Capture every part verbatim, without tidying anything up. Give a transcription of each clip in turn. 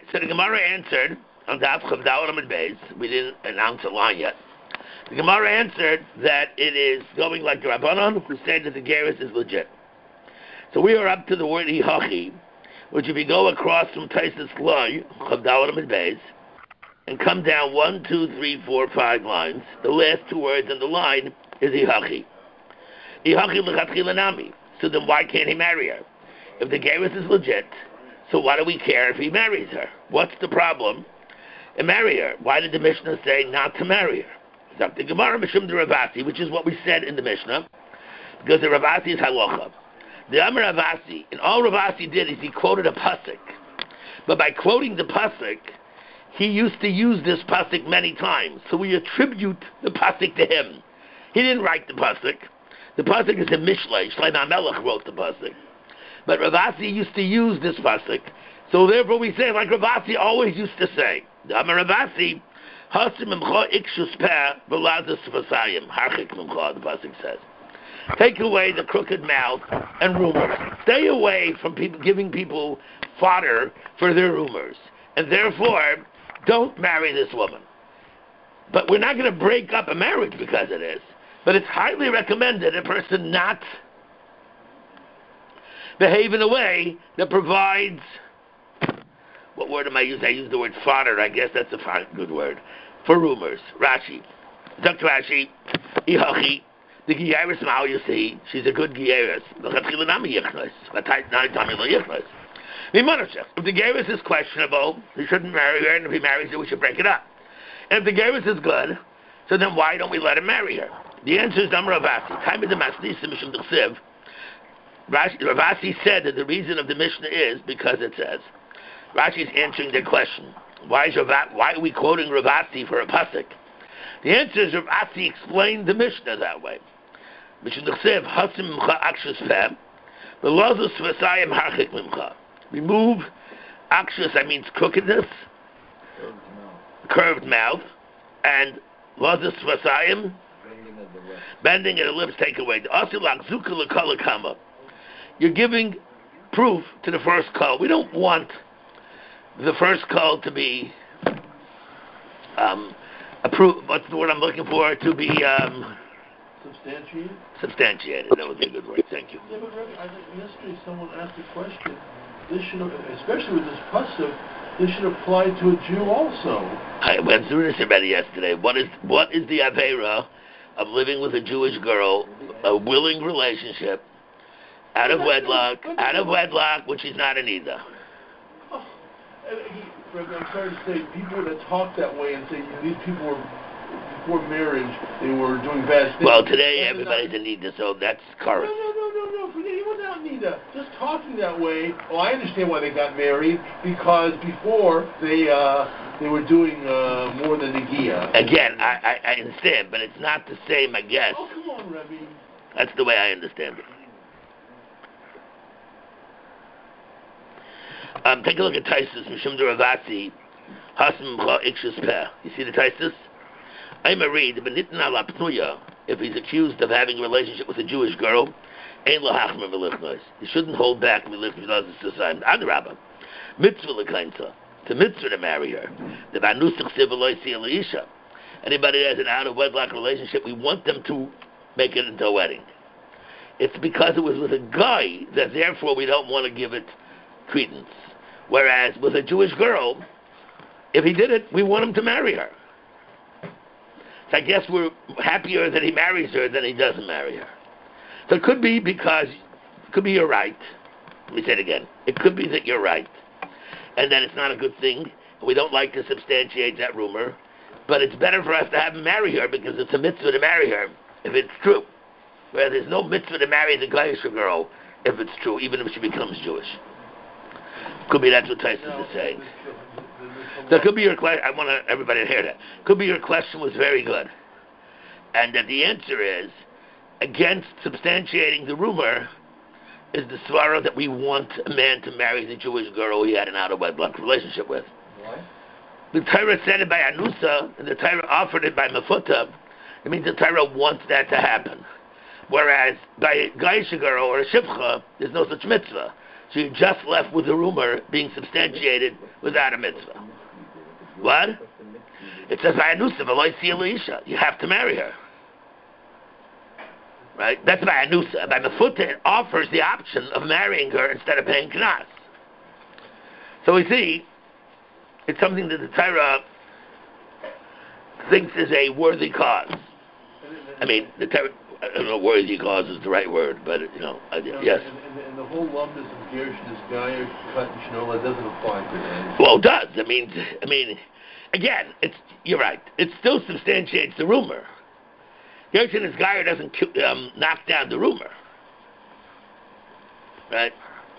So the Gemara answered on Daf Chavdal Amud Beis. We didn't announce a line yet. The Gemara answered that it is going like the Rabbanon, who said that the Geras is legit. So we are up to the word Ihachi, which if you go across from Taisus Loy, Chavdal Amud Beis, and come down one, two, three, four, five lines, the last two words in the line is Ihachi. Ihachi l'chatchila nami. So then why can't he marry her? If the Geras is legit, so why do we care if he marries her? What's the problem? And marry her. Why did the Mishnah say not to marry her? The Gemara Mishum de Ravasi, which is what we said in the Mishnah, because the Ravasi is halacha. The Amar Ravasi, and all Ravasi did is he quoted a pasuk, but by quoting the pasuk, he used to use this pasuk many times, so we attribute the pasuk to him. He didn't write the pasuk. The pasuk is a Mishlei. Shlomo HaMelech wrote the pasuk, but Ravasi used to use this pasuk, so therefore we say like Ravasi always used to say. The Amar Ravasi. Hasim Mimcha Ikshus Peh V'Lazas Vasayim Harchik Mimcha, the pasuk says. Take away the crooked mouth and rumors. Stay away from people giving people fodder for their rumors. And therefore, don't marry this woman. But we're not going to break up a marriage because of this. But it's highly recommended a person not behave in a way that provides. What word am I using? I use the word fodder. I guess that's a fine, good word. For rumors. Rashi. Doctor Rashi. Ihachi. The Giyaris Mao, you see, she's a good Giyaris. If the Giyaris is questionable, he shouldn't marry her, and if he marries her, we should break it up. And if the Giyaris is good, so then why don't we let him marry her? The answer is Amar Ravasi. Time of the Masnisa Mishum D'Chsiv. Ravasi said that the reason of the Mishnah is because it says, Rashi is answering their question. Why is Rav- why are we quoting Ravasi for a pasuk? The answer is Ravasi explained the Mishnah that way. Mishnah D'Chsev Hasim Mimcha Akshus Peh V'Lazus Vasayim Harchik Mimcha. Remove Akshus, that means crookedness, curved mouth, and Lazus Vasayim, bending of the lips, take away. Asilak Zuka L'Kala Kama. You're giving proof to the first call. We don't want the first call to be um, approved. What's the word I'm looking for? To be um, substantiated. Substantiated. That would be a good word. Thank you. Yeah, but Rabbi, I think yesterday someone asked a question. This should, especially with this pasuk, this should apply to a Jew also. I went through this already yesterday. What is what is the avera of living with a Jewish girl, a willing relationship, out of wedlock, out of wedlock, which is not an either. Oh, I'm sorry to say, people that talk that way and say these people were, before marriage, they were doing bad things. Well, today that's everybody's a Nida, so that's current. No, no, no, no, no. Forget it without Nida. Just talking that way. Well, I understand why they got married, because before they uh, they were doing uh, more than Negiah. Again, I, I, I understand, but it's not the same, I guess. Oh, come on, Rebbe. That's the way I understand it. Um, take a look at Taisus, Mishum de Ravasi, Hasim Mcha Ikshus Peh. You see the Taisus? I'm a read, if he's accused of having a relationship with a Jewish girl, he shouldn't hold back Adrabah. Mitzvah l'kainsa, to mitzvah to marry her. Anybody that has an out of wedlock relationship, we want them to make it into a wedding. It's because it was with a guy that therefore we don't want to give it credence. Whereas with a Jewish girl, if he did it, we want him to marry her. So I guess we're happier that he marries her than he doesn't marry her. So it could be because, it could be you're right. Let me say it again. It could be that you're right, and that it's not a good thing. We don't like to substantiate that rumor, but it's better for us to have him marry her because it's a mitzvah to marry her if it's true. Whereas there's no mitzvah to marry the Goyish girl if it's true, even if she becomes Jewish. Could be that's what Tyson is saying. So it could be your question. I want everybody to hear that. Could be your question was very good, and that the answer is against substantiating the rumor is the svara that we want a man to marry the Jewish girl he had an out of wedlock relationship with. Why? The Torah said it by Anusa, and the Torah offered it by Mefuta. It means the Torah wants that to happen. Whereas by a Gaisha girl or a Shivcha, there's no such mitzvah. So you're just left with the rumor being substantiated without a mitzvah. What? It says, you have to marry her. Right? That's by Anusa. By Mefuta, it offers the option of marrying her instead of paying Knas. So we see, it's something that the Torah thinks is a worthy cause. I mean, the Torah, I don't know, worthy cause is the right word, but, you know, I, you know yes. And, and, and the whole lumpness of Gershon is Geyer, Kat and Shinola doesn't apply to that. Well, it does. I mean, I mean, again, it's you're right. It still substantiates the rumor. Gershon is Geyer doesn't um, knock down the rumor. Right?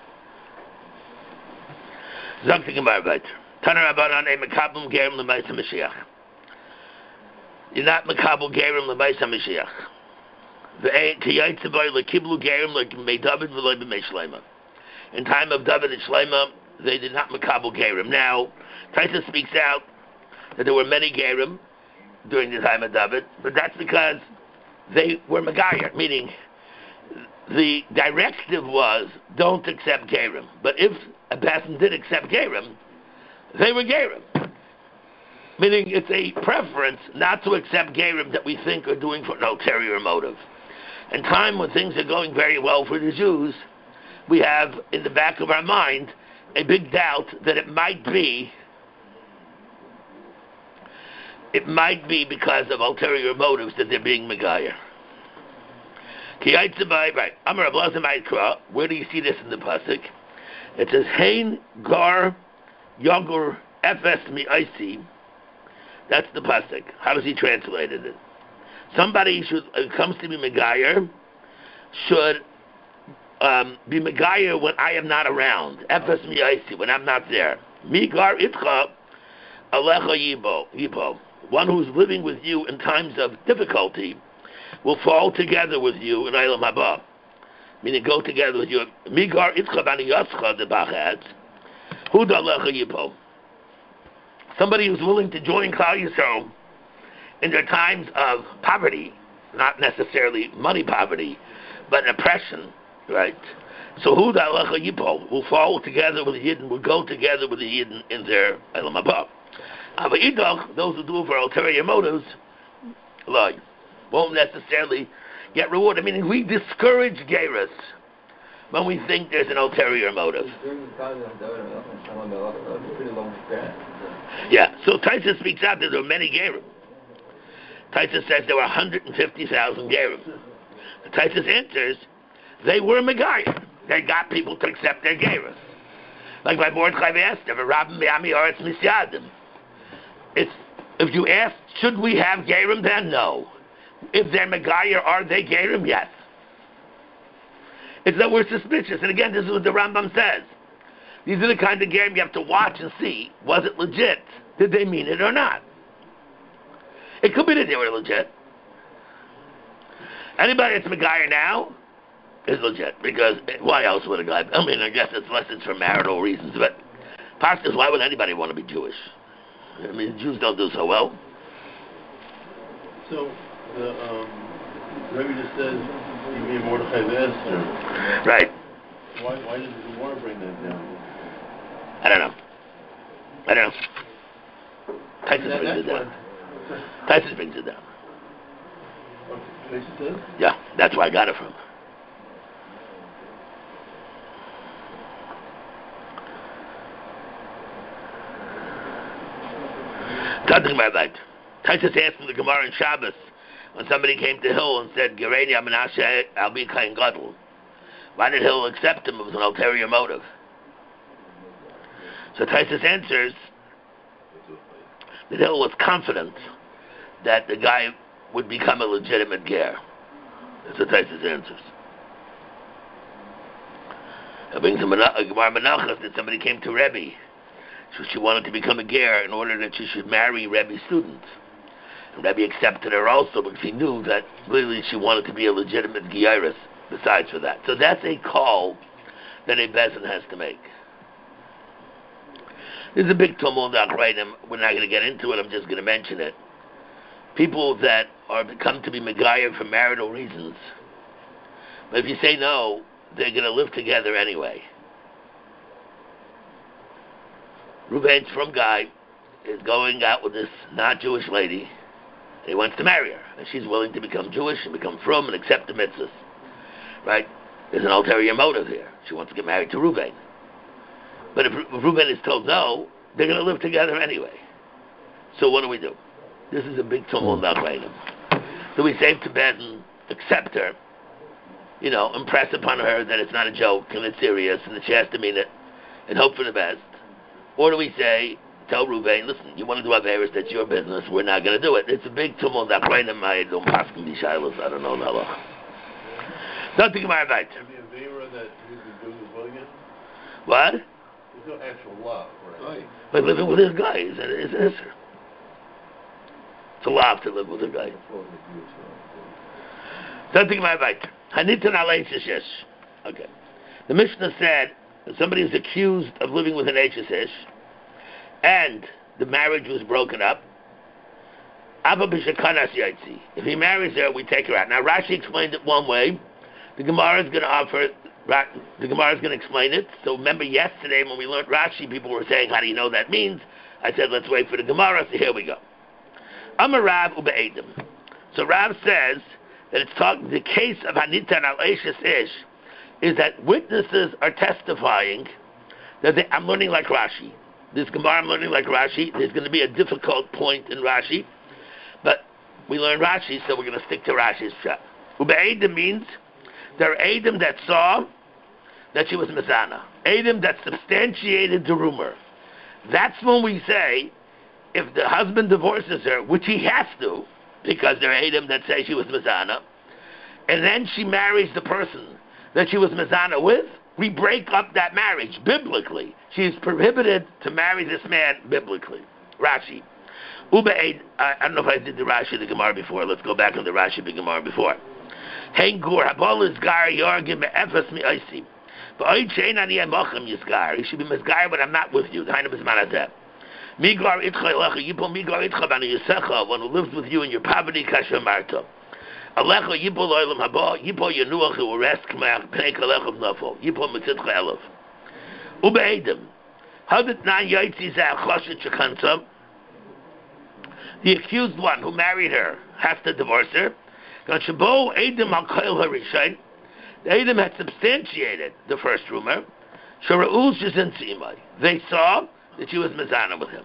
Zok Gemara weiter. Tana Rabbanan ein mekabel gerim l'mayis HaMashiach. You're not mekabel gerim l'mayis HaMashiach. Ve'ein k'yaytze boy l'kiblu gerim l'mei David v'loi b'mei Shlomo. In time of David and Shlomo, they did not mekabel gerim. Now, Taisa speaks out that there were many gerim during the time of David, but that's because they were megayer, meaning the directive was don't accept gerim. But if a person did accept gerim, they were gerim. Meaning it's a preference not to accept gerim that we think are doing for an ulterior motive. In time when things are going very well for the Jews, we have in the back of our mind a big doubt that it might be it might be because of ulterior motives that they're being megayer. Right. Where do you see this in the pasuk? It says, Hein gar yogur efes mi'aisi. That's the pasuk. How does he translate it? Somebody should, it comes to be megayer, should um, be megayer when I am not around. Efes mi'aisi, when I'm not there. Mi gar itcha alecha yibo. yibo. One who's living with you in times of difficulty will fall together with you in Eilam Haba. Meaning go together with you. Migar itcha bani yascha the bachat. Hu dalecha yibo. Somebody who's willing to join Klal Yisrael in their times of poverty, not necessarily money poverty, but oppression, right? So who dalecha yibo will fall together with the Yidden, will go together with the Yidden in their Eilam Haba. Those who do it for ulterior motives, lie, won't necessarily get rewarded. I mean, we discourage Geras when we think there's an ulterior motive. Yeah, so Taisa speaks out that there were many Gerim. Taisa says there were one hundred fifty thousand Gerim. Taisa answers, they were Megayer. They got people to accept their Geras. Like my Mordechai asked, Rabbi Miami Oretz Misyadim. It's, if you ask, should we have Gerim then? No. If they're Megayer, are they Gerim? Yes. It's that we're suspicious. And again, this is what the Rambam says. These are the kind of Gerim you have to watch and see, was it legit? Did they mean it or not? It could be that they were legit. Anybody that's Megayer now is legit, because why else would a guy, I mean, I guess it's unless it's for marital reasons, but Pastas, why would anybody want to be Jewish? I mean, Jews don't do so well. So, the um, Rebbe just says, you mean Mordechai Esther. Right. Why, why does he want to bring that down? I don't know. I don't know. Tyson that, brings it down. What? Tyson brings it down. Okay, Tyson says? Yeah, that's where I got it from. Something about that. Taisus asked in the Gemara in Shabbos when somebody came to Hill and said, Gereni Amenashe, I'll be Kain Gadol. Why did Hill accept him? It was an ulterior motive. So Taisus answers that Hill was confident that the guy would become a legitimate ger. That's what Taisus answers. It brings him a Gemara Menachos that somebody came to Rebbe. So she wanted to become a ger in order that she should marry Rebbe's students. And Rebbe accepted her also because he knew that really she wanted to be a legitimate geiris besides for that. So that's a call that a bezin has to make. There's a big tumult out right now. We're not going to get into it. I'm just going to mention it. People that are become to be megayer for marital reasons. But if you say no, they're going to live together anyway. Reuven's from guy is going out with this not-Jewish lady, and he wants to marry her, and she's willing to become Jewish and become frum and accept the mitzvahs. Right? There's an ulterior motive here. She wants to get married to Reuven. But if, if Reuven is told no, they're going to live together anyway. So what do we do? This is a big tumult about Bainim. Do we say to Benton, accept her, you know, impress upon her that it's not a joke and it's serious and that she has to mean it and hope for the best? Or do we say, tell Reuven, listen, you want to do Averis, that's your business, we're not going to do it. It's a big tumult about Bainim. I don't paskin be shilas, I don't know the halacha. Nothing about it. What? There's no actual love, right? But living with this guy is an answer. It's a love to live with a guy. Something about it. Hanitan alei shishish. Okay. The Mishnah said that somebody is accused of living with an Eish and the marriage was broken up. If he marries her, we take her out. Now Rashi explained it one way. The Gemara is going to offer. The Gemara is going to explain it. So remember yesterday when we learned Rashi, people were saying, "How do you know that means?" I said, "Let's wait for the Gemara." So here we go. Amar Rav ube'edim. So Rav says that it's talking. The case of Hanitan al Eishes Ish is that witnesses are testifying that they, I'm learning like Rashi. This Gemara I'm learning like Rashi. There's going to be a difficult point in Rashi, but we learn Rashi, so we're going to stick to Rashi's shot. Ube'edim means there are Edom that saw that she was Mizana. Edom that substantiated the rumor. That's when we say, if the husband divorces her, which he has to, because there are Edom that say she was Mizana, and then she marries the person that she was Mizana with, we break up that marriage, biblically. She is prohibited to marry this man, biblically. Rashi. Ube'ed, I, I don't know if I did the Rashi the Gemara before. Let's go back on the Rashi the Gemara before. Hengur habol is gar yorgim be'efes mi oisim. Ba'oid she'en ani emochem yisgar. You should be misgar, but I'm not with you. The Hainu b'zman Migar itcha elecha yipol migar itcha b'ani yisecha. One who lives with you in your poverty kasher marta. Alecha yipol oilam haba yipol yenuach who will rest k'mach pnei kalechem nafol yipol mitzitcha elef. Ube'edim. How did nan yaitzi zeh choshet shekansam? The accused one who married her has to divorce her. The Edom had substantiated the first rumor. They saw that she was Mizana with him.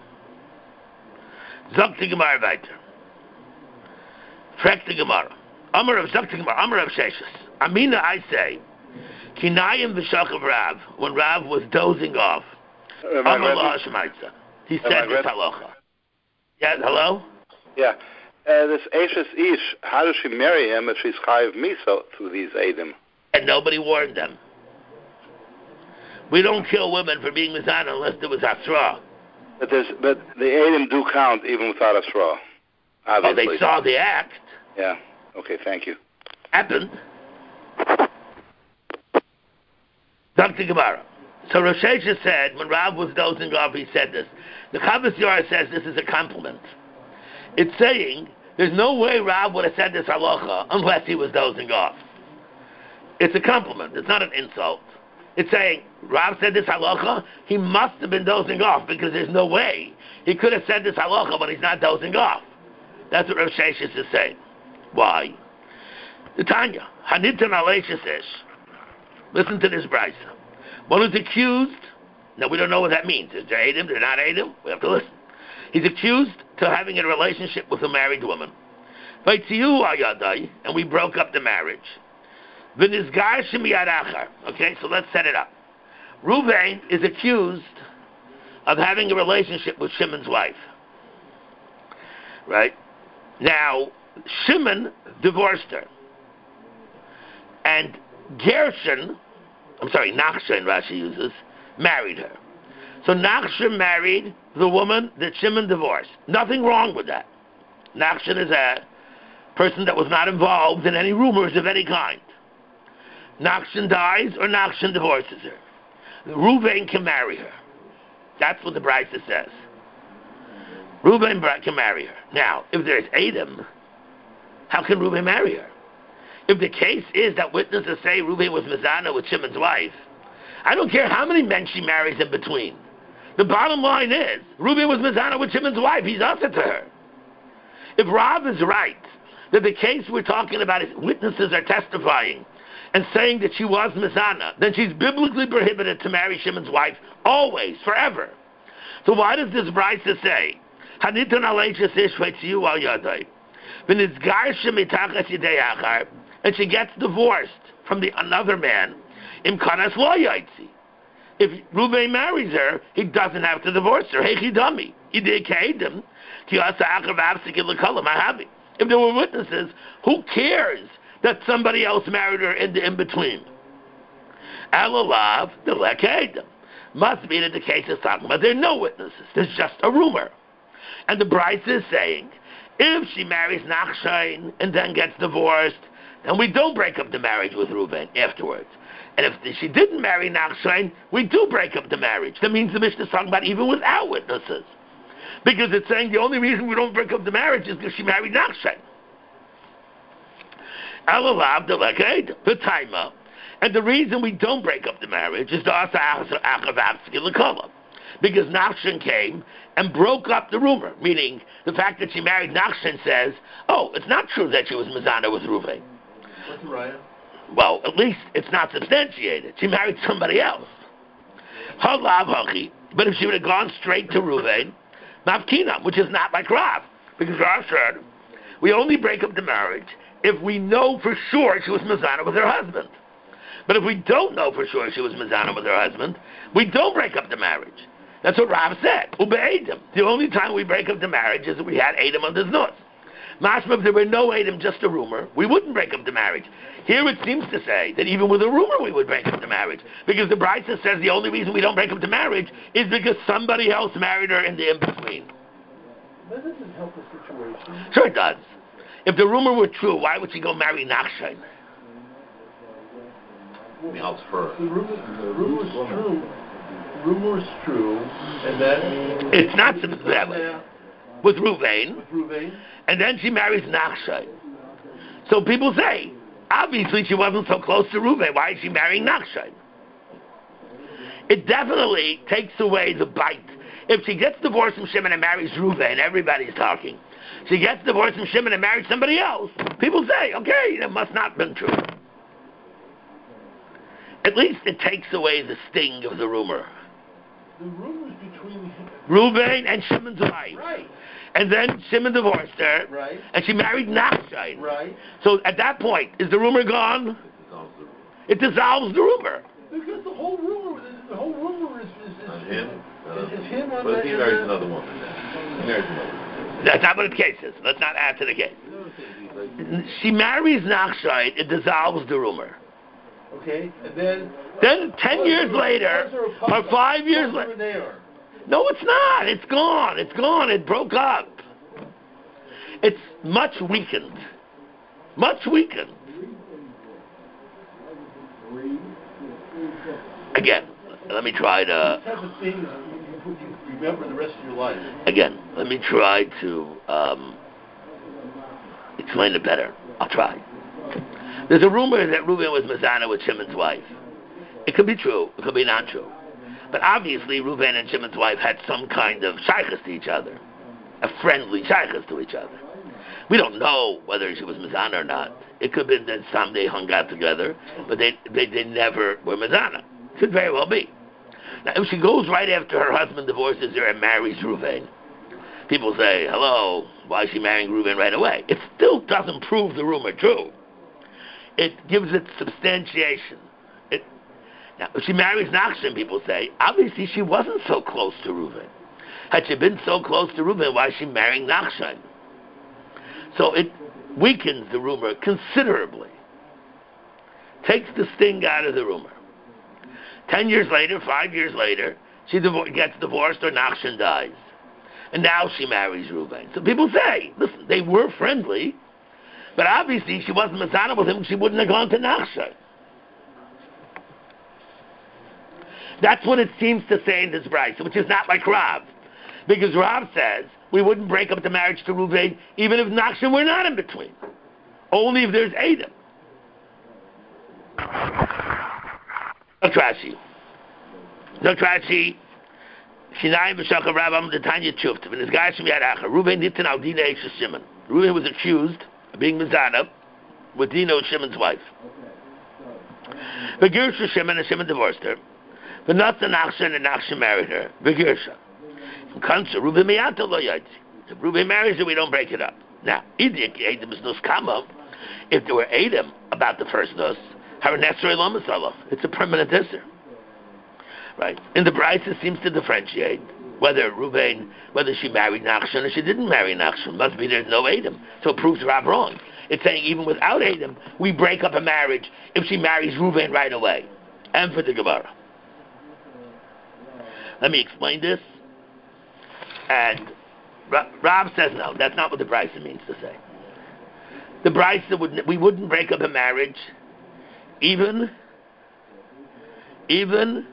Zok Gemara weiter. Frag the Gemara. Amar of Zok Gemara. Amar of Sheshes. Amina, I say, Kinayim v'shachav Rav, when Rav was dozing off. Amar la Shemaitza. He said this halacha. Yeah, hello? Yeah. Uh, this Eishes Ish, how does she marry him if she's chayiv miso through these Edom? And nobody warned them. We don't kill women for being mizana unless there was asra. But there's, but the Edom do count even without asra. Obviously. Oh, they saw the act. Yeah. Okay. Thank you. Happened. Doctor Gemara. So Rosh Hashanah said when Rav was dozing off, he said this. The Chavos Yair says this is a compliment. It's saying there's no way Rav would have said this halacha unless he was dozing off. It's a compliment. It's not an insult. It's saying Rav said this halacha, he must have been dozing off because there's no way he could have said this halacha when he's not dozing off. That's what Rav Sheshes is saying. Why? The Tanya, Hanitan Aleishis Ish. Listen to this brisa. One who's accused, now we don't know what that means. Is there Edom? They're not Edom? We have to listen. He's accused to having a relationship with a married woman. And we broke up the marriage. Okay, so let's set it up. Reuven is accused of having a relationship with Shimon's wife. Right? Now, Shimon divorced her. And Gershon, I'm sorry, Nachshon, Rashi uses, married her. So Nachshon married the woman that Shimon divorced. Nothing wrong with that. Nachshon is a person that was not involved in any rumors of any kind. Nachshon dies or Nachshon divorces her. Reuven can marry her. That's what the Brisa says. Reuven can marry her. Now, if there's Edom, how can Reuven marry her? If the case is that witnesses say Reuven was Mizana with Shimon's wife, I don't care how many men she marries in between. The bottom line is, Reuben was Mizana with Shimon's wife. He's also to her. If Rav is right, that the case we're talking about is witnesses are testifying and saying that she was Mizana, then she's biblically prohibited to marry Shimon's wife always, forever. So why does this Brisa say, Haniton aleishes ishvetziyu al yadai, v'nizgarsha mitachas yidei achar, and she gets divorced from the another man, im kanas lo yaitzi. If Reuben marries her, he doesn't have to divorce her. Hey, chidami, idei keidim, ki asa achar v'avsikin l'kolam ahavi. If there were witnesses, who cares that somebody else married her in the in-between? Alalav, the lekeidim. Must be that the case is talking about there are no witnesses. There's just a rumor. And the Brisa is saying, if she marries Nachshain and then gets divorced, then we don't break up the marriage with Reuven afterwards. And if she didn't marry Nachshain, we do break up the marriage. That means the Mishnah is talking about even without witnesses. Because it's saying the only reason we don't break up the marriage is because she married Nachshain. Alalav, the lekeidim, the taima. And the reason we don't break up the marriage is the asa achavavsky l'kolam, because Nachshon came and broke up the rumor, meaning the fact that she married Nachshon says, oh, it's not true that she was Mizana with Reuven. What's the raya? Well, at least it's not substantiated. She married somebody else. Halav hachi, but if she would have gone straight to Reuven, mavkina, which is not like Rav, because Rav said, we only break up the marriage if we know for sure she was Mizana with her husband. But if we don't know for sure she was Mizana with her husband, we don't break up the marriage. That's what Rav said. Ube'edim. The only time we break up the marriage is if we had Edom on the Znus. Mashma, if there were no Edom, just a rumor, we wouldn't break up the marriage. Here it seems to say that even with a rumor we would break up the marriage. Because the Brisa says the only reason we don't break up the marriage is because somebody else married her in the in-between. That doesn't help the situation. Sure it does. If the rumor were true, why would she go marry Nachshon? The rumor, the rumor is true. Rumor is true, and that means it's not that way. With Reuven, with Reuven, and then she marries Nachshon. So people say, obviously she wasn't so close to Reuven. Why is she marrying Nachshon? It definitely takes away the bite. If she gets divorced from Shimon and marries Reuven, everybody's talking. She gets divorced from Shimon and marries somebody else. People say, okay, that must not have been true. At least it takes away the sting of the rumor. The rumor is between Reuven and Shimon's wife. Right. And then Shimon divorced her. Right. And she married Nachshon. Right. So at that point, is the rumor gone? It dissolves the rumor. Because the whole rumor, the whole rumor is, is, is, on him. is, is him on But that. he marries another woman. He marries another woman. That's not what the case is. Let's not add to the case. She marries Nachshon, it dissolves the rumor. Okay, and then... Then ten years later, or five years later... No, it's not. It's gone. It's gone. It broke up. It's much weakened. Much weakened. Again, let me try to... These type of things you, you remember the rest of your life. Again, let me try to um, explain it better. I'll try. There's a rumor that Reuben was Mizana with Shimon's wife. It could be true. It could be not true. But obviously, Reuben and Shimon's wife had some kind of shaykhus to each other. A friendly shaykhus to each other. We don't know whether she was Mizana or not. It could have been that some they hung out together, but they, they, they never were Mizana. Could very well be. Now, if she goes right after her husband divorces her and marries Reuben, people say, hello, why is she marrying Reuben right away? It still doesn't prove the rumor true. It gives it substantiation. It, now, if she marries Nachshon, people say, obviously she wasn't so close to Reuben. Had she been so close to Reuben, why is she marrying Nachshon? So it weakens the rumor considerably. Takes the sting out of the rumor. Ten years later, five years later, she divor- gets divorced or Nachshon dies. And now she marries Reuben. So people say, listen, they were friendly, but obviously she wasn't Mizana with him, she wouldn't have gone to Nachshon. That's what it seems to say in this Brisa, which is not like Rav. Because Rav says, we wouldn't break up the marriage to Reuven even if Nachshon were not in between. Only if there's Edom. Rashi. Rashi, Shinayim b'shachar Rav the Tanya Chuft. When this guy Shem Yadacha, Reuven Nitin al Dina Eishes Shimon. Reuven was accused of being Mizana with Dino, Shimon's wife. Begirsha Shimon, and Shimon divorced her. But not the Nachshon, and Nachshon married her. Begirsha. Kansa Reuven Miyato lo yadzi. If Reuven marries her, we don't break it up. Now, Idik Edom is Nuskama. If there were Edom about the first nus, Haranesrei lo Masala. It's a permanent isser. Right? And the Brisa seems to differentiate whether Reuven, whether she married Nachshon or she didn't marry Nachshon. Must be there's no Edom. So it proves Rav wrong. It's saying even without Edom, we break up a marriage if she marries Reuven right away. And for the Gemara. Let me explain this. And Rav says no, that's not what the Brisa means to say. The Brisa would we wouldn't break up a marriage, even, even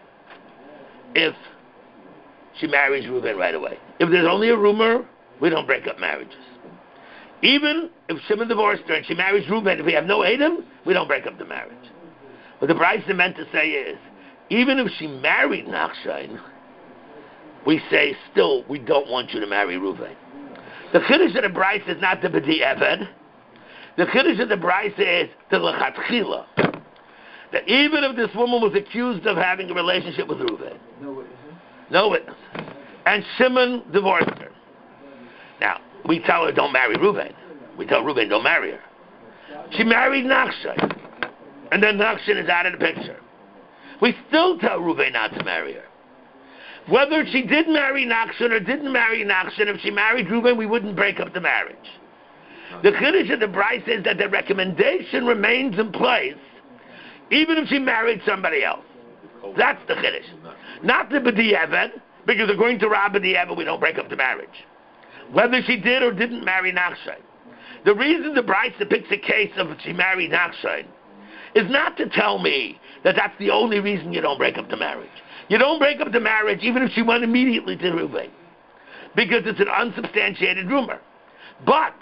if she marries Reuven right away. If there's only a rumor, we don't break up marriages. Even if Shimon divorced her and she marries Reuven, if we have no Edom, we don't break up the marriage. What the Brisa meant to say is, even if she married Nachshon, we say still, we don't want you to marry Reuven. The Chiddush of the Brisa is not the B'di Eved. The Chiddush of the Brisa is the L'chatchila. That even if this woman was accused of having a relationship with Reuven, no witness, no witness, and Shimon divorced her. Now, we tell her don't marry Reuven. We tell Reuven don't marry her. She married Nachshon, and then Nachshon is out of the picture. We still tell Reuven not to marry her. Whether she did marry Nachshon or didn't marry Nachshon, if she married Reuven, we wouldn't break up the marriage. The Chiddush of the Brisa is that the recommendation remains in place, even if she married somebody else. That's the Chiddush. Not the B'di Eved, because according to Rav B'di Eved, we don't break up the marriage. Whether she did or didn't marry Nachshon. The reason the Brisa picks a case of if she married Nachshon is not to tell me that that's the only reason you don't break up the marriage. You don't break up the marriage even if she went immediately to Reuven, because it's an unsubstantiated rumor. But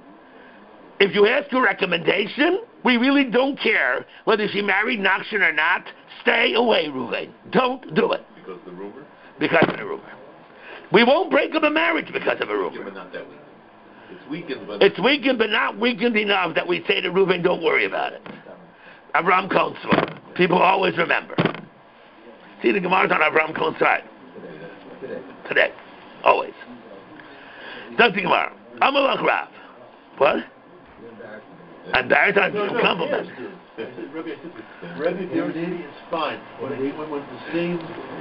if you ask a recommendation, we really don't care whether she married Nachshon or not. Stay away, Reuven. Don't do it. Because of the rumor? Because of the rumor. We won't break up a marriage because of a rumor. Yeah, but not that weak. It's weakened, but... It's weakened, but not weakened enough that we say to Reuven, don't worry about it. Avram Cohen's side. People always remember. See, the Gemara's on Avram Cohen's side. Today. Today. Always. That's the Gemara. Amalach Rav. What? I'm embarrassed on No, no, compliment. yes, I said, Rebbe, I said, Rebbe, if you're an idiot, it's fine. But he went with the same...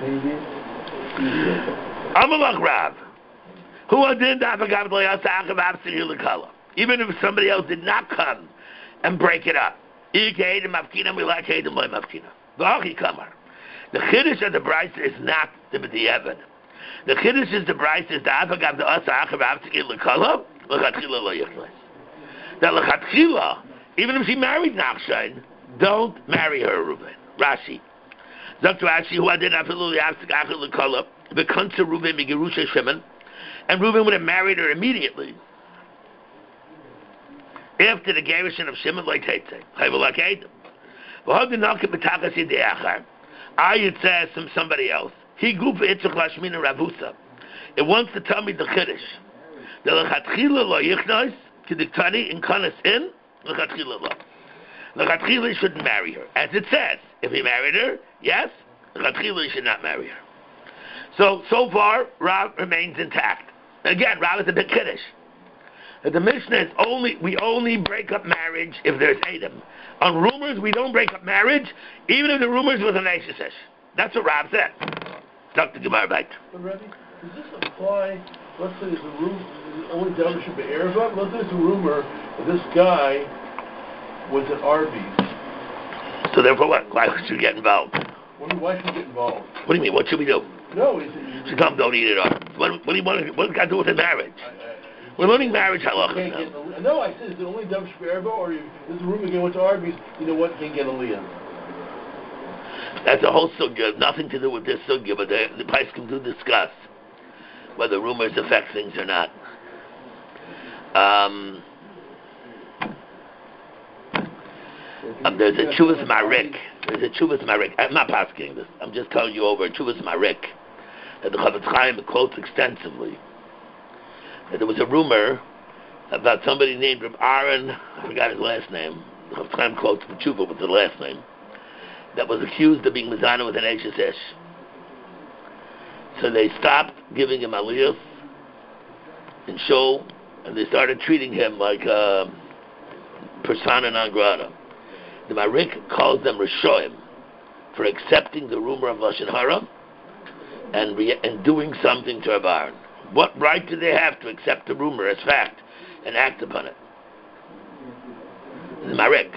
Amalach Rav. Who did even if somebody else did not come and break it up. We like the Chiddush of the Brisa is not the B'di Eved. The Chiddush is the Brisa is the Avagav the Asa Achav Avtzikil L'Kala L'Chatchila Lo Yichles. That L'Chatchila, even if she married Nachshon, don't marry her, Reuven. Rashi. Zaktu Rashi, who did Afilu L'Avtzik Achav L'Kala V'Kansa Reuven Migirusha Shimon, and Reuven would have married her immediately after the garrison of Shimon Lo Teitze. Chayvul HaKeidim. V'Hod N'Naka B'Tachas Yidei Achar. Ayat says from somebody else. He gufa itzuk lashmina ravusa. It wants to tell me the chiddush. The lechatchila lo yichnos kediktani in kanas in lechatchila lo. Lechatchila shouldn't marry her, as it says. If he married her, yes. Lechatchila should not marry her. So so far, Rav remains intact. Again, Rav is a big chiddush. The Mishnah is only we only break up marriage if there's Edom. On rumors, we don't break up marriage, even if the rumors was an Eishes. That's what Rav said. Talk to Gemara back. But Rebbe, does this apply? Let's say there's a rumor, only Davish be Erev. Let's say there's a rumor that this guy was at Arby's. So therefore, what? Why should you get involved? What, why should we get involved? What do you mean? What should we do? No, is it? She told him don't eat it up. What, what do you want? What's it got to do with the marriage? I, I, We're learning marriage halachas now. No, I said, is it only Davish be Erev, or you, there's a rumor again went to Arby's? You know what? Can't get a Leah. That's a whole sugya, nothing to do with this sugya, but the, the price can do discuss whether rumors affect things or not. Um, um, there's a Chuvas Marik. There's a Chuvas Marik. I'm not asking this. I'm just telling you over a Chuvas Marik And the Chofetz Chaim quotes extensively that there was a rumor about somebody named Reb Aaron, I forgot his last name, the Chofetz Chaim quotes B'tshuva with the last name, that was accused of being mizana with an Eishes Ish. So they stopped giving him aliyah in shul, and they started treating him like a persona non grata. The Marik calls them Rishoim for accepting the rumor of Lashon Hara and, re- and doing something to Reb Aaron. What right do they have to accept the rumor as fact and act upon it? The Marik.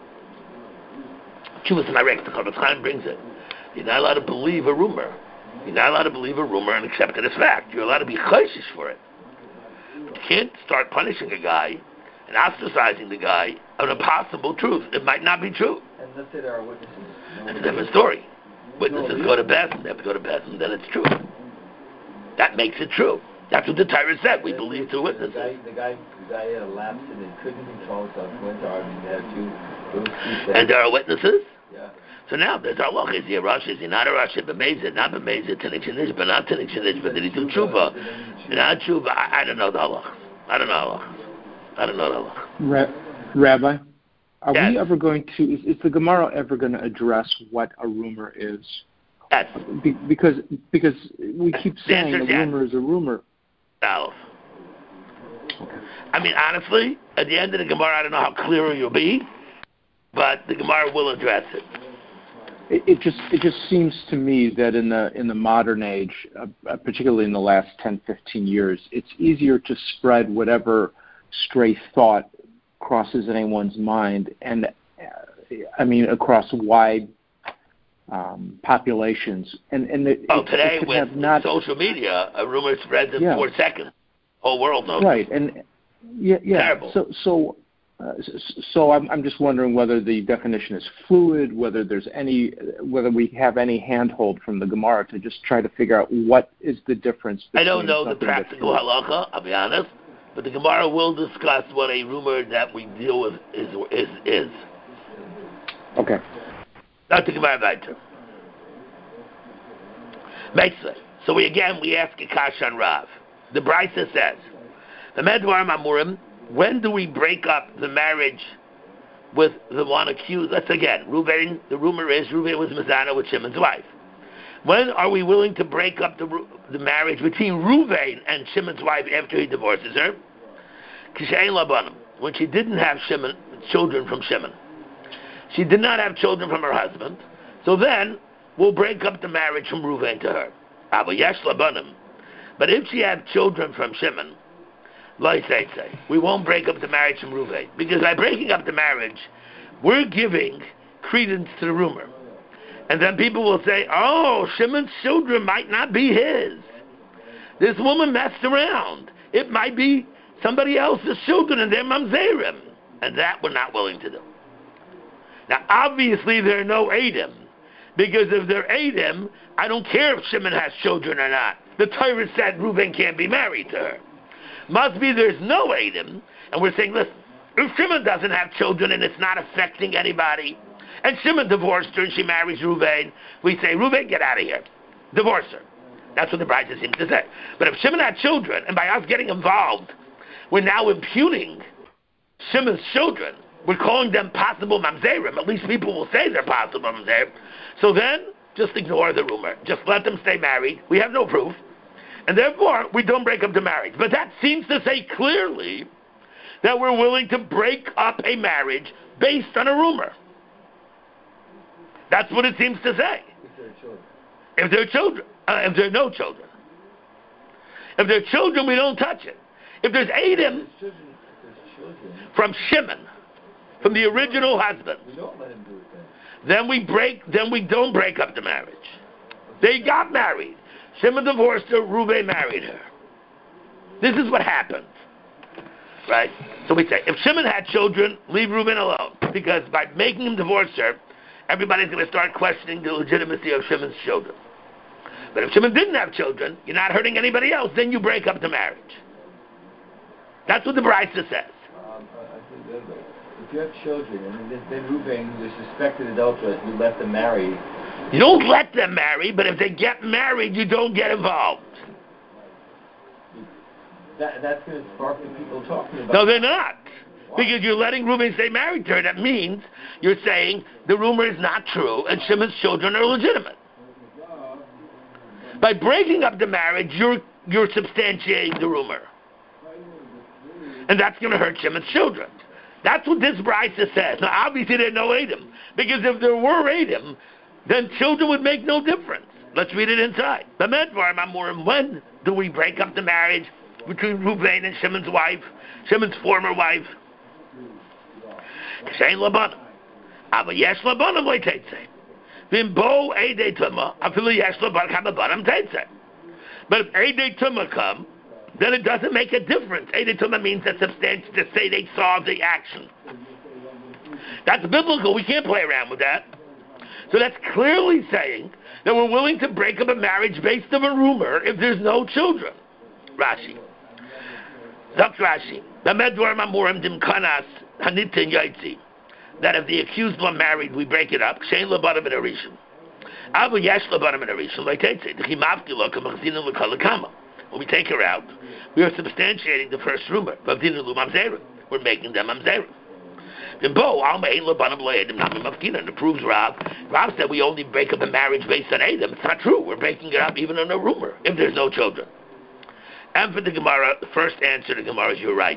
Chuvas Marik, the Chofetz Chaim brings it. You're not allowed to believe a rumor. You're not allowed to believe a rumor and accept it as fact. You're allowed to be chayshish for it. You can't start punishing a guy and ostracizing the guy on a possible truth. It might not be true. And let's say there are witnesses. No That's a different story. Witnesses no, go to Bethlehem, they have to go to Bethlehem, then it's true. That makes it true. That's what the Torah said. We believe through witnesses. The guy, the guy, the guy had a lapse and he couldn't control himself. Went to army. They had two. And there are witnesses? Yeah. So now there's a loch. Is he a Rosh? Is he not a Rosh? B'mezid, not b'mezid, Tinik Shenishba, not Tinik Shenishba. Did he do tshuva? Not tshuva. I, I don't know the halach. I don't know the halach. I don't know the halach. Ra- Rabbi, are yes. we ever going to? Is, is the Gemara ever going to address what a rumor is? Yes. Be, because because we keep saying a yes. rumor is a rumor. No. I mean, honestly, at the end of the Gemara, I don't know how clear you'll be, but the Gemara will address it. It, it just it just seems to me that in the in the modern age, uh, particularly in the last ten, fifteen years, it's easier to spread whatever stray thought crosses anyone's mind, and uh, I mean across wide um, populations. And and it, oh, it, today it with not, social media, a rumor spreads in yeah. four seconds. Whole world knows. Right, and yeah, yeah. Terrible. So so. Uh, so I'm, I'm just wondering whether the definition is fluid, whether there's any, whether we have any handhold from the Gemara to just try to figure out what is the difference. I don't know the practical halacha, I'll be honest, but the Gemara will discuss what a rumor that we deal with is is is. Okay. Not the Gemara weiter. Meitzvah. So we again we ask a kasha on Rav. The Brisa says, the Medvar Mamurim. When do we break up the marriage with the one accused? Let's again, Reuven, the rumor is Reuven was Mizana with Shimon's wife. When are we willing to break up the the marriage between Reuven and Shimon's wife after he divorces her? Kishayin Labanim, when she didn't have Shimon, children from Shimon. She did not have children from her husband, so then we'll break up the marriage from Reuven to her. Abba Yesh Labanim. But if she had children from Shimon, we won't break up the marriage from Reuven, because by breaking up the marriage, we're giving credence to the rumor. And then people will say, oh, Shimon's children might not be his. This woman messed around. It might be somebody else's children and they're mamzerim. And that we're not willing to do. Now, obviously, there are no Edom, because if they're Edom, I don't care if Shimon has children or not. The Torah said Reuven can't be married to her. Must be there's no Edom, and we're saying, listen, if Shimon doesn't have children and it's not affecting anybody, and Shimon divorced her and she marries Reuven, we say, Reuven, get out of here. Divorce her. That's what the Brisa seems to say. But if Shimon had children, and by us getting involved, we're now impugning Shimon's children, we're calling them possible mamzerim. At least people will say they're possible mamzerim. So then, just ignore the rumor. Just let them stay married. We have no proof. And therefore, we don't break up the marriage. But that seems to say clearly that we're willing to break up a marriage based on a rumor. That's what it seems to say. If there are children. If there are children. Uh, if there are no children. If there are children, we don't touch it. If there's Edom from Shimon, from the original husband, we don't let him do it then. then we break. Then we don't break up the marriage. They got married. Shimon divorced her, Reuven married her. This is what happened. Right? So we say, if Shimon had children, leave Reuven alone. Because by making him divorce her, everybody's going to start questioning the legitimacy of Shimon's children. But if Shimon didn't have children, you're not hurting anybody else, then you break up the marriage. That's what the Brisa says. Um, I think that's right. if you have children and then, then Reuben, who is suspected adulteress, you let them marry. You don't let them marry, but if they get married, you don't get involved. That, that's going to spark the people talking about. No, they're not. Because you're letting Reuben stay married to her. That means you're saying the rumor is not true and Shimon's children are legitimate. By breaking up the marriage, you're you're substantiating the rumor. And that's going to hurt Shimon's children. That's what this brisa says. Now, obviously, there's no Edom. Because if there were Edom, then children would make no difference. Let's read it inside. When do we break up the marriage between Reuben and Shimon's wife, Shimon's former wife? Shein labanim. Ava yesh labanim lo teitzei. V'imbo eidei tumah, afilu yesh labanim teitzei. But if eidei tumah come, then it doesn't make a difference. Eidei tumah means that substantial, to say they saw the action. That's biblical. We can't play around with that. So that's clearly saying that we're willing to break up a marriage based on a rumor if there's no children. Rashi. That's Rashi. That if the accused one married, we break it up. Shein labanim in a rishon. Avu yesh labanim in a rishon. Like Tetzei, the chimavti lo kamachzinu l'kalakama. When we take her out, we are substantiating the first rumor. Vavdinu lu mamzerim. We're making them mamzerim. Then bo alma ein labanim lo edim nami mafkina. And it proves Rav. Rav said we only break up a marriage based on edim. It's not true. We're breaking it up even on a rumor if there's no children. And for the Gemara, the first answer to the Gemara is you're right.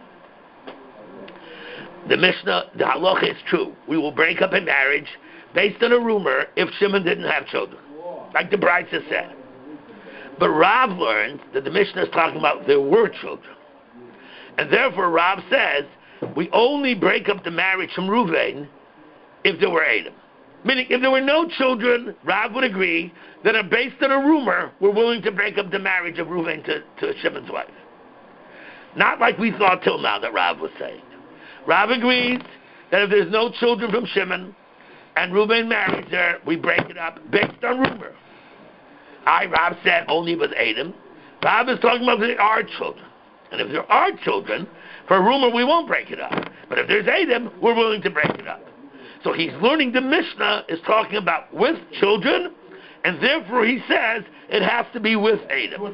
The Mishnah, the halacha is true. We will break up a marriage based on a rumor if Shimon didn't have children, like the Brisa said. But Rav learned that the Mishnah is talking about there were children. And therefore Rav says we only break up the marriage from Reuven if there were Edom. Meaning, if there were no children, Rav would agree that are based on a rumor, we're willing to break up the marriage of Reuven to, to Shimon's wife. Not like we thought till now that Rav was saying. Rav agrees that if there's no children from Shimon and Reuben marries her, we break it up based on rumor. I, Rav said, only with Edom. Rav is talking about if there are children. And if there are children, for a rumor, we won't break it up. But if there's Edom, we're willing to break it up. So he's learning the Mishnah is talking about with children, and therefore he says it has to be with Edom.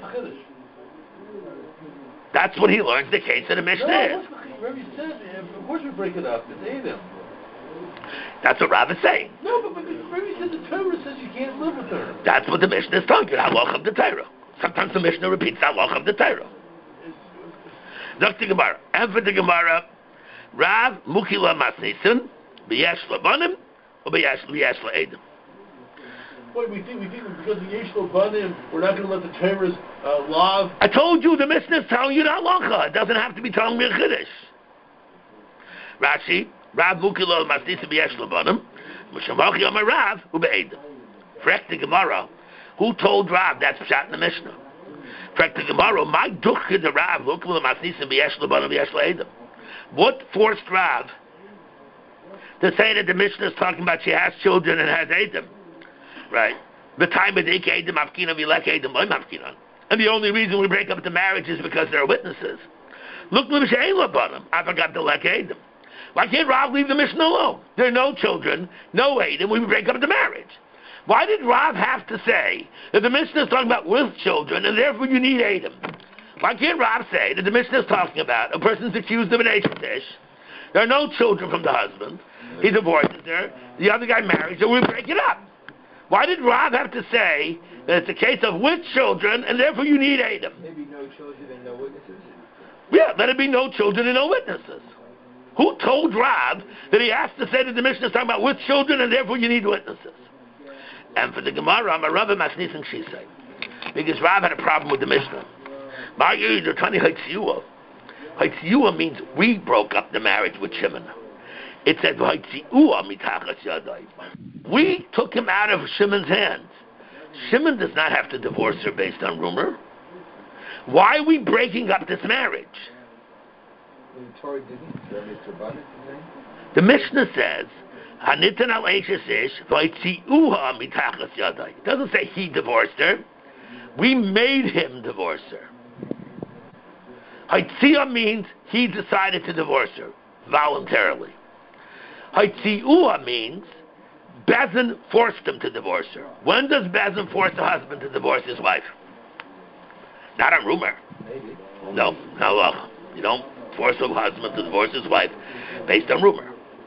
That's what he learns the case of the Mishnah no, is. Rabbi said, of course we break it up. It's Edom. That's what Rav is saying. No, but, but Rabbi said the Torah says you can't live with her. That's what the Mishnah is talking about. Halach of the Torah. Sometimes the Mishnah repeats halach of the Torah. Doctor Gemara. And for the Gemara, Rav Mukila Masnisin, B'yesh Labanim, or B'yesh La'edom. Wait, we think, we think because of Yesh Labanim, we're not going to let the Torah's uh, law. I told you the Mishnah is telling you the halacha. It doesn't have to be telling me a chiddush. Rashi, Rav Mukila Masnisin, B'yesh Labanim, Mishamachi Amar Rav, U'Be'edom. Frek the Gemara, who told Rav that's pshat in the Mishnah? Frek the Gemara, my duchke the Rav, Mukila Masnisin, B'yesh Labanim, B'yesh La'edom. What forced Rav to say that the Mishnah is talking about she has children and has Edom? Right? The time of Ike Edom Afkina Vilek Edom Loy Mafkinan. And the only reason we break up the marriage is because there are witnesses. Look, I forgot the Lek Edom. Why can't Rav leave the Mishnah alone? There are no children, no Edom, we break up the marriage. Why did Rav have to say that the Mishnah is talking about with children and therefore you need Edom? Why can't Rav say that the Mishnah is talking about a person's accused of an Eshet Ish, there are no children from the husband, he divorces her, the other guy marries her, we break it up? Why did Rav have to say that it's a case of with children and therefore you need Edom? Maybe no children and no witnesses. Yeah, let it be no children and no witnesses. Who told Rav that he has to say that the Mishnah is talking about with children and therefore you need witnesses? And for the Gemara, I'm a Rav Masnis and Shisei. Because Rav had a problem with the Mishnah. Haitziyua means we broke up the marriage with Shimon. It said we took him out of Shimon's hands. Shimon does not have to divorce her based on rumor. Why are we breaking up this marriage? The Mishnah says it doesn't say he divorced her. We made him divorce her. Haitzia means he decided to divorce her. voluntarily. Haitzi'ua means Bezin forced him to divorce her. When does Bezin force a husband to divorce his wife? Not on rumor. Maybe. No, no, uh, you don't force a husband to divorce his wife based on rumor.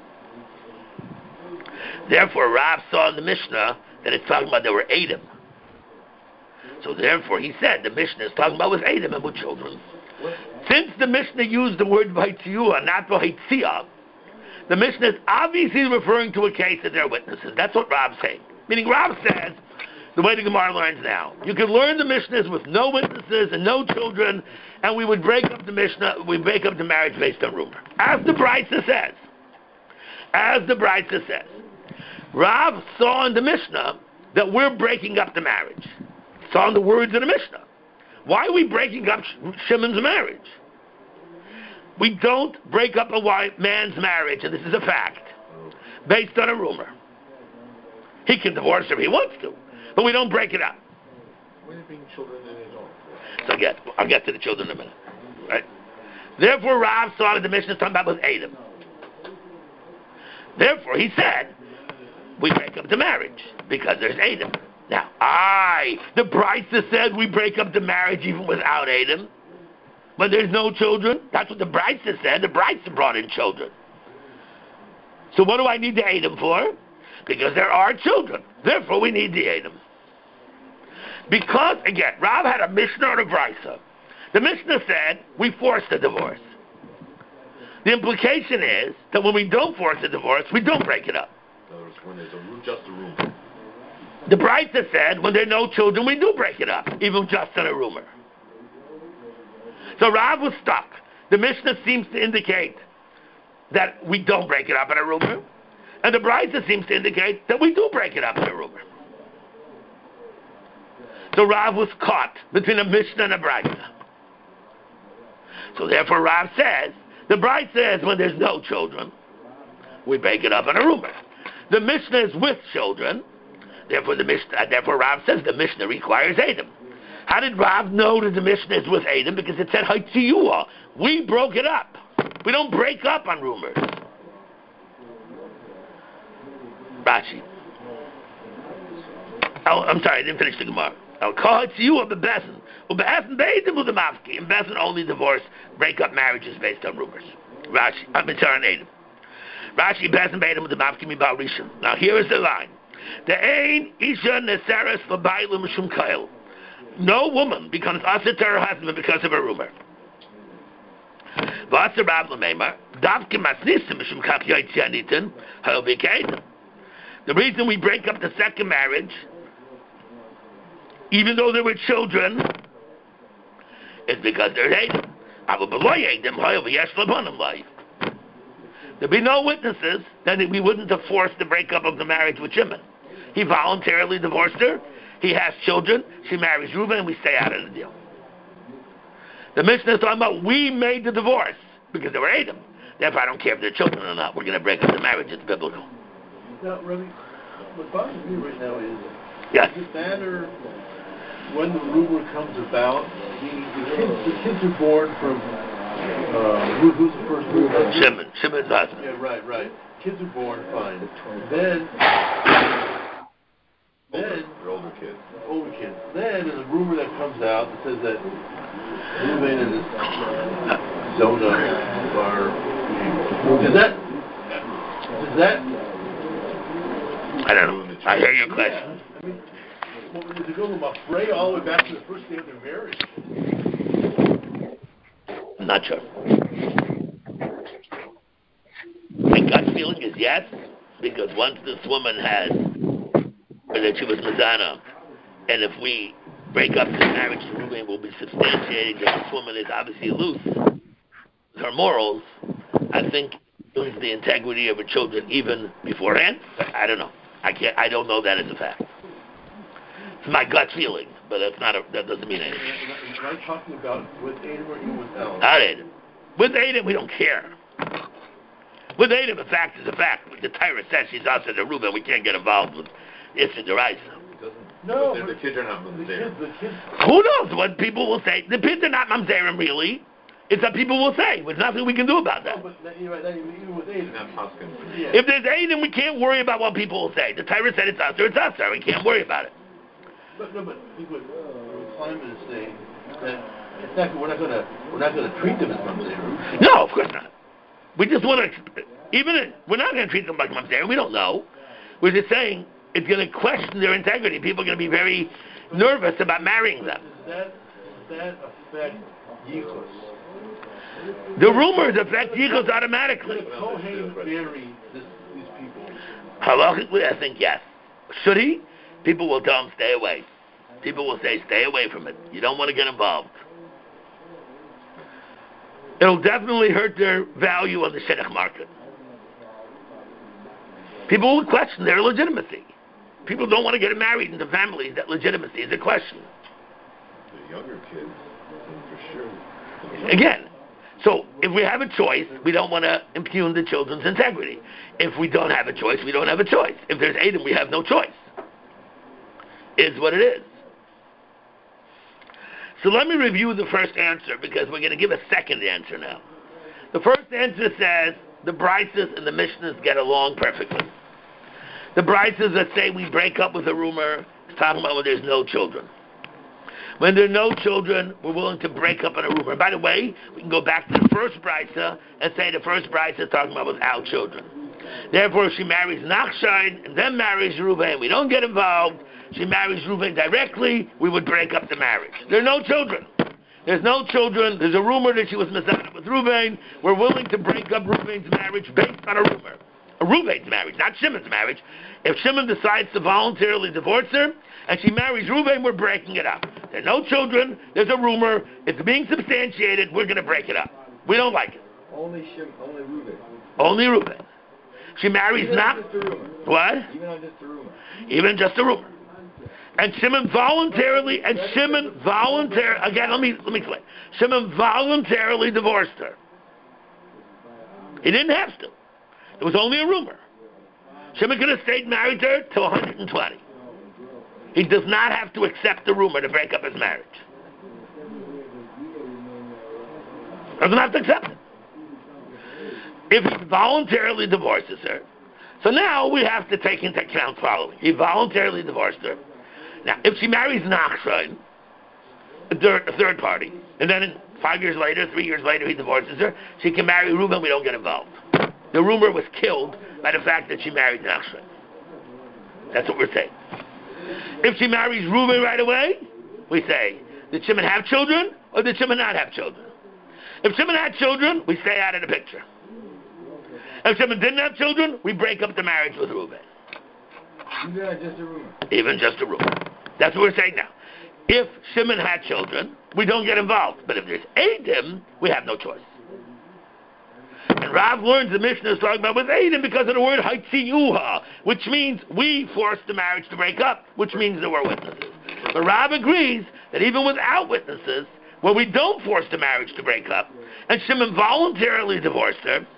Therefore, Rav saw in the Mishnah that it's talking about there were Edom. So therefore, he said the Mishnah is talking about with Edom and with children. Since the Mishnah used the word V'haitziyah, not V'haitziyah, the Mishnah is obviously referring to a case that there are witnesses. That's what Rab's saying. Meaning Rab says, the way the Gemara learns now, you can learn the Mishnahs with no witnesses and no children, and we would break up the Mishnah, we break up the marriage based on rumor. As the Brisa says, as the Brisa says, Rav saw in the Mishnah that we're breaking up the marriage. Saw in the words of the Mishnah. Why are we breaking up Shimon's marriage? We don't break up a white man's marriage, and this is a fact, based on a rumor. He can divorce her if he wants to, but we don't break it up. When being children in his own. So I'll get, I'll get to the children in a minute. Right? Therefore, Rav saw that the Mishnah is talking about with Edom. Therefore, he said, we break up the marriage because there's Edom. Now, I, the Brisa said we break up the marriage even without Edom. When there's no children, that's what the Brisa said. The Brisa brought in children. So what do I need the Edom for? Because there are children. Therefore, we need the Edom. Because, again, Rav had a Mishnah and a Brisa. The Mishnah said we force the divorce. The implication is that when we don't force the divorce, we don't break it up. In other words, when there's a, just a rumor. The Brisa said when there are no children, we do break it up, even just on a rumor. So Rav was stuck. The Mishnah seems to indicate that we don't break it up in a rumor, and the Brisa seems to indicate that we do break it up in a rumor. So Rav was caught between a Mishnah and a Brisa. So therefore Rav says, the Brisa says when there's no children, we break it up in a rumor. The Mishnah is with children, therefore the Mishnah, therefore Rav says the Mishnah requires Edom. How did Rav know that the Mishnah is with Edom? Because it said Haitzi'ua. We broke it up. We don't break up on rumors. Rashi. Oh, I'm sorry, I didn't finish the Gemara. I'll call Haitzi'ua bebesin. Ube'esin be'edim u'demavki. And besin only divorce, break up marriages based on rumors. Rashi. I'm sorry, on Edom. Rashi be'esin be'edim u'demavki mi ba'al rishon. Now here is the line. The ein isha neseres l'baylu mishum kail. No woman becomes asa to her husband because of a rumor. The reason we break up the second marriage, even though there were children, is because they're Edom. There'd be no witnesses, then we wouldn't have forced the breakup of the marriage with Shimon. He voluntarily divorced her. He has children. She marries Reuben, and we stay out of the deal. The Mishnah is talking about we made the divorce because they were Edom. Therefore, I don't care if they're children or not. We're going to break up the marriage. It's biblical. Now, Rabbi, what bothers me right now is, yes. does it matter when the rumor comes about? The, the, kids, the kids are born from, uh, who, who's the first rumor? Shimon. Shimon's husband. Yeah, right, right. Kids are born, fine. Then... Then, the older kids. Older kids. Then there's a rumor that comes out that says that Reuben and his Zona are. Does that? Does that? I don't know. I hear your question. I mean, well, does it go from Afraid all the way back to the first day of their marriage? I'm not sure. My gut feeling is yes, because once this woman has. Or that she was Mazana. And if we break up the marriage to Reuben, we'll be substantiating that this woman is obviously loose with her morals. I think it was the integrity of her children even beforehand. I don't know. I can't. I don't know that as a fact. It's my gut feeling, but that's not. A, that doesn't mean anything. Am I talking about with Edom or even without? Not Edom. With Edom, we don't care. With Edom, a fact is a fact. The Torah says she's also the Reuben. We can't get involved with. It's a derisa. No, the kids are not mamzerim. The kids, Who knows what people will say? The kids are not mamzerim, really. It's what people will say. There's nothing we can do about that. No, but you're right, not even, even with Aiden. Yeah. If there's Aiden, we can't worry about what people will say. The Torah said it's us or it's us, sir. We can't worry about it. But no, but I think what uh, Kleiman is saying that it's not, we're not gonna we're not gonna treat them as mamzerim. No, of course not. We just want to, even if, we're not going to treat them like mamzerim. We don't know. We're just saying it's going to question their integrity. People are going to be very nervous about marrying them. Does that does that affect yichus? The rumors affect yichus automatically. Could a Kohen marry this, these people? Halachically, I think yes. Should he? People will tell him stay away. People will say stay away from it. You don't want to get involved. It'll definitely hurt their value on the shidduch market. People will question their legitimacy. People don't want to get married into families that legitimacy is a question. The younger kids, for sure. Again, so if we have a choice, we don't want to impugn the children's integrity. If we don't have a choice, we don't have a choice. If there's Adam, we have no choice. Is what it is. So let me review the first answer because we're going to give a second answer now. The first answer says the Brises and the Mishnahs get along perfectly. The Brises that say we break up with a rumor is talking about when there's no children. When there are no children, we're willing to break up on a rumor. By the way, we can go back to the first Brisa and say the first Brisa is talking about without children. Therefore, if she marries Nachshon and then marries Reuven, we don't get involved. She marries Reuven directly, we would break up the marriage. There are no children. There's no children. There's a rumor that she was mizana with Reuven. We're willing to break up Reuven's marriage based on a rumor. A Reuven's marriage, not Shimon's marriage. If Shimon decides to voluntarily divorce her and she marries Reuven, we're breaking it up. There are no children. There's a rumor. It's being substantiated. We're going to break it up. We don't like it. Only Shim, only Reuven. Only Reuven. She marries not. What? Even on just a rumor. Even just a rumor. And Shimon voluntarily, and Shimon voluntarily, again, let me, let me explain. Shimon voluntarily divorced her. He didn't have to. It was only a rumor. Shimon could have stayed married to her till one hundred twenty. He does not have to accept the rumor to break up his marriage. Doesn't have to accept it. If he voluntarily divorces her, so now we have to take into account following. He voluntarily divorced her. Now, if she marries Nachshon, a third, a third party, and then five years later, three years later, he divorces her, she can marry Reuben, we don't get involved. The rumor was killed by the fact that she married Nachshon. That's what we're saying. If she marries Reuben right away, we say, did Shimon have children, or did Shimon not have children? If Shimon had children, we stay out of the picture. If Shimon didn't have children, we break up the marriage with Reuben. Even just a rumor. Even just a rumor. That's what we're saying now. If Shimon had children, we don't get involved. But if there's Eidim, we have no choice. And Rav learns the Mishnah is talking about with Eidim because of the word Haitziyuha, which means we forced the marriage to break up, which means there were witnesses. But Rav agrees that even without witnesses, when we don't force the marriage to break up, and Shimon voluntarily divorced her,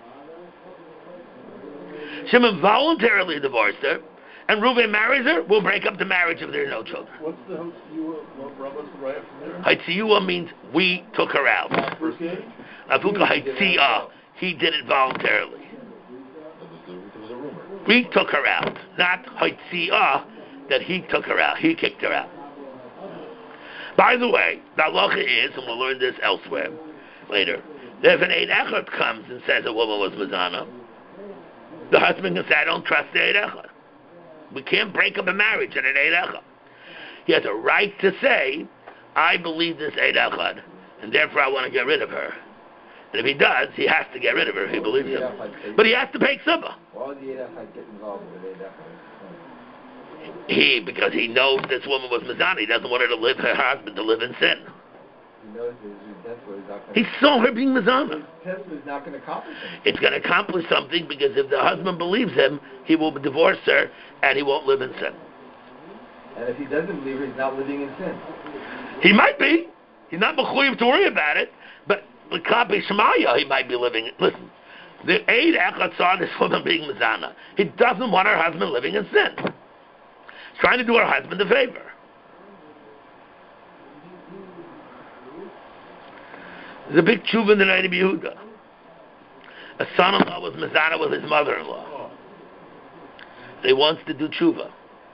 Shimon voluntarily divorced her, and Reuven marries her, we'll break up the marriage if there are no children. What's the Haitziyuah? What's the right from there? Haitziyuah means we took her out. First game? Afuka Haitziyah, he did it voluntarily. There was a rumor. We took her out, not Haitziyah, that he took her out. He kicked her out. By the way, the halacha is, and we'll learn this elsewhere later, that if an Eid Echad comes and says a woman was Mazana, the husband can say, I don't trust the Eid Echad. We can't break up a marriage at an Eid Echad. He has a right to say, I believe this Eid Echad, and therefore I want to get rid of her. And if he does, he has to get rid of her if he believes him. But he has to pay ksubah. Why would the Eid Echad get involved with the Eid Echad? He, because he knows this woman was Mazana, he doesn't want her to live, her husband to live in sin. He knows his Tesla is not going He saw her being Mazana. Tesla is not going to accomplish anything. It's going to accomplish something because if the husband believes him, he will divorce her and he won't live in sin. And if he doesn't believe her, he's not living in sin. He might be. He's not mechuyev to worry about it, but the Kapi Shemaya, he might be living. Listen, the Eid Echad saw this woman being Mazana. He doesn't want her husband living in sin. He's trying to do her husband a favor. There's a big tshuva in the night of Yehuda. A son-in-law was mezana with his mother-in-law. So he wants to do tshuva.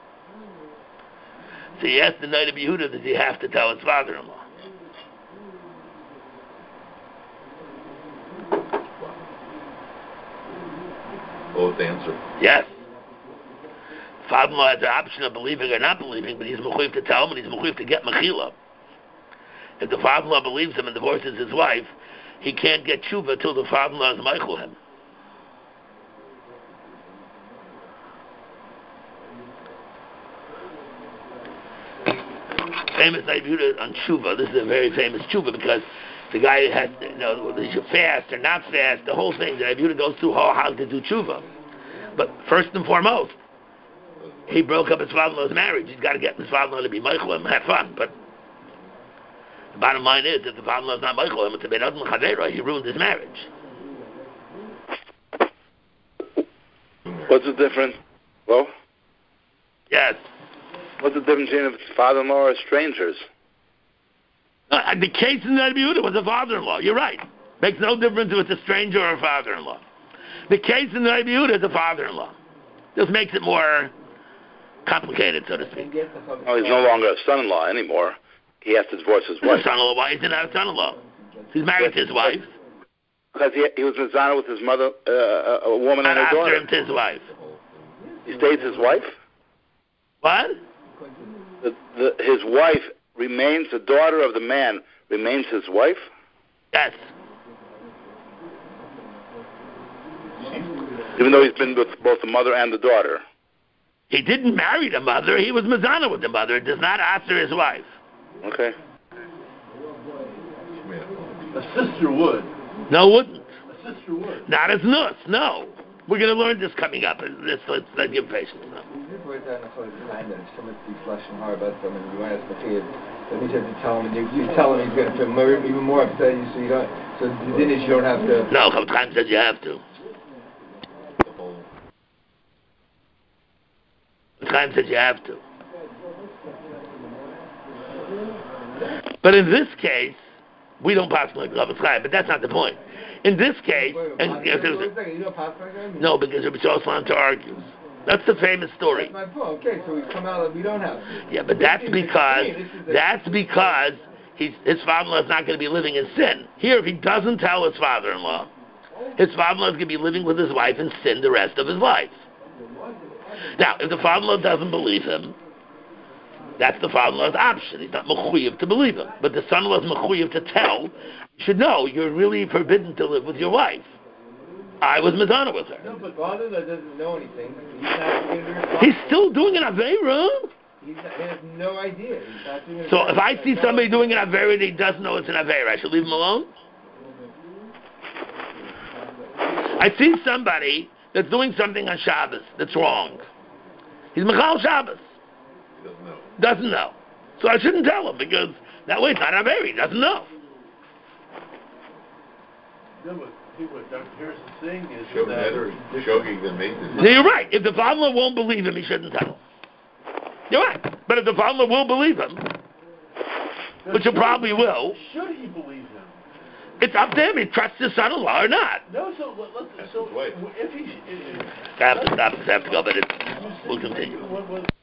So he asked the night of Yehuda, does he have to tell his father-in-law? Both answer. Yes. Father-in-law has the option of believing or not believing, but he's mechuyev to tell him, and he's mechuyev to get mechila. If the father-in-law believes him and divorces his wife, he can't get tshuva till the father-in-law is meichel him. Famous Yehuda on tshuva. This is a very famous tshuva because the guy has to, you know, he should fast or not fast. The whole thing. The Yehuda goes through how, how to do tshuva. But first and foremost, he broke up his father-in-law's marriage. He's got to get his father-in-law to be meichel him, have fun. But the bottom line is, if the father-in-law is not meichel him, it's a ben adam l'chaveira. He ruined his marriage. What's the difference? Well, yes. What's the difference between if it's father-in-law or strangers? Uh, the case in that Yehuda was a father-in-law. You're right. Makes no difference if it's a stranger or a father-in-law. The case in the Yehuda is a father-in-law. Just makes it more complicated, so to speak. Oh, he's no longer a son-in-law anymore. He has to divorce his He's wife. a son-in-law. Why is he not a son-in-law? He's married to his wife. Because he, he was mezana with his mother, uh, a woman Not and her after daughter. him to his wife. He stays his wife? What? The, the, his wife remains, the daughter of the man remains his wife? Yes. Even though he's been with both the mother and the daughter. He didn't marry the mother. He was mezana with the mother. It does not after his wife. Okay. A sister would. No, wouldn't. A sister would. Not as nus. No. We're going to learn this coming up. Let's, let's, let's give patience now. If someone speaks lashon hara about someone, you want to ask the kid, that means you have to tell him, and you, you tell him he's going to feel more, even more upset. You so you don't. So the din is you don't have to. No, Chaim Chaim says you have to. Chaim says you have to. But in this case, we don't pass like Chaim Chaim. But that's not the point. In this case, and, Wait, wait, wait, wait, you don't pass like that? no, because Rabbi Shlomo to argues. That's the famous story. That's my point. Okay, so we come out and we don't have to. Yeah, but that's because that's because he's, his father-in-law is not going to be living in sin. Here, if he doesn't tell his father-in-law, his father-in-law is going to be living with his wife in sin the rest of his life. Now, if the father-in-law doesn't believe him, that's the father-in-law's option. He's not mechuyev to believe him. But the son-in-law is mechuyev to tell. You should know you're really forbidden to live with your wife. I was mezana with her. No, but father-in-law doesn't know anything. He's not going to He's still doing an aveira. He's not, he has no idea. He's not doing So if I see somebody doing an aveira and he doesn't know it's an aveira, I should leave him alone? I see somebody that's doing something on Shabbos that's wrong. He's Michal Shabbos. He doesn't know. Doesn't know. So I shouldn't tell him because that way it's not an aveira. He doesn't know. No, but he, what Doctor Harrison is saying is Show that better shogig than make No, you're right. If the father-in-law won't believe him, he shouldn't tell him. You're right. But if the father-in-law will believe him, which he probably will, should he believe him? it's up to him. He trusts his son-in-law or not. No, so let, let's That's so his wife. if he if, if, I have to stop. I have to go, but it's, we'll continue. what, what,